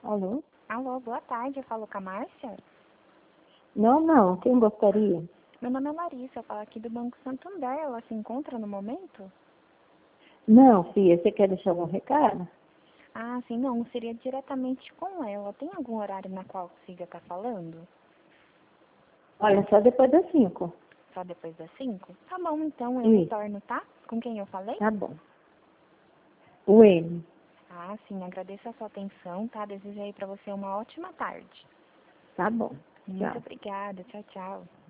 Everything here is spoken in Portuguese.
Alô? Alô, boa tarde, eu falo com a Márcia? Não, quem gostaria? Meu nome é Larissa, eu falo aqui do Banco Santander, ela se encontra no momento? Não, filha, você quer deixar algum recado? Ah, sim, não, seria diretamente com ela. Tem algum horário na qual consiga estar falando? Olha, só depois das 5. Só depois das 5? Tá bom, então eu Isso, retorno, tá? Com quem eu falei? tá bom. O M. Ah, sim, agradeço a sua atenção, tá? Desejo aí pra você uma ótima tarde. Tá bom. Muito Tchau. obrigada, tchau, tchau.